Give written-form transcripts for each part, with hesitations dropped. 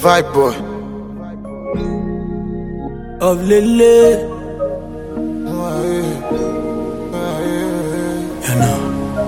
vibe boy. Of Lele. You know.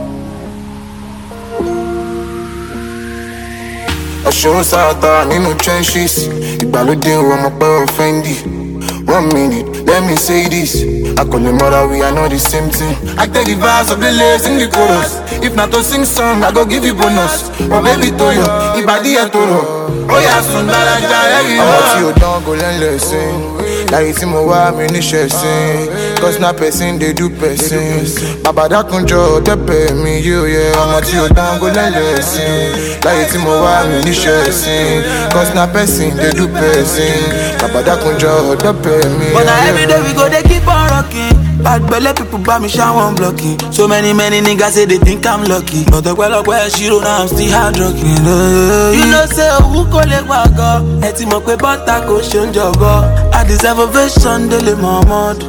Ọ̀ṣun sáàtà nínú trenches. Ìgbàlódé ọmọ pẹ́ Fendi. 1 minute, let me say this. I call the mother, we are not the same thing. I take the verse of the lyrics in the chorus. If not to sing song, I go give you bonus. Oh baby Toyo, Ibadi Etoro. Oh yeah, soon Dalaja, every ọmọ tí o dán go learn lesson. Láyé tí mo wá mi níṣẹ́ sìn. Cause na person dey do person. Bàbá dákunjọ tẹ́pẹ̀ mi yóò yẹ. Ọmọ tí o dán go learn lesson. Láyé tí mo wá mi níṣẹ́ sìn. Cause na person dey do person. Bàbá dákunjọ tẹ́pẹ̀ mi yóò yẹ. But now every day we go, they keep on rocking. Bad belly people buy me shower blocking. So many niggas say they think I'm lucky. But the well where she don't know I'm still hard rocking. You know say who call it wago? Eti mo pe butter go shun jogo. I deserve ovation daily Muhammad.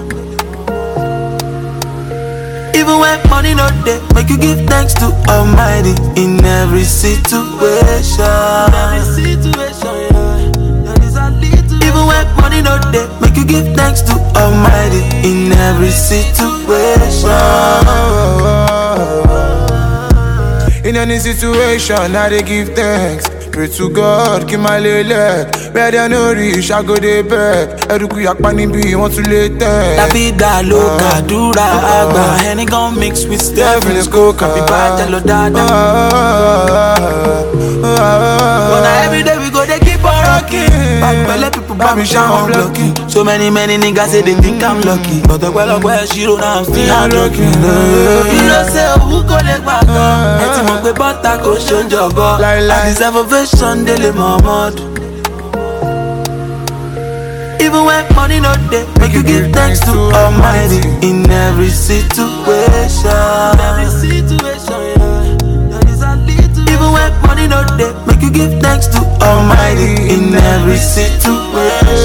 Even when money not there, make you give thanks to Almighty in every situation. Even when money not there, make you give thanks to Almighty in every situation. In any situation, I dey give thanks. Pray to God, keep my lele. Where they no reach, I go dey beg. Eruku yakpa nibi, want to lay thanks. La vida loca, dura agba. Henny gon' mix with Stephen's coca. Happy battle, dada. But now every day we go, they keep on rocking. Bad belly people buy me shower blocking. So many niggas say they think I'm lucky. But the well where she don't know I'm still hard rocking. You know say who call it wago? Eti mo pe butter go shun jogo. I deserve ovation daily Muhammad. Even when money not there, make you give thanks to Almighty in every situation. Even when money not there, make you give thanks to Almighty in every situation.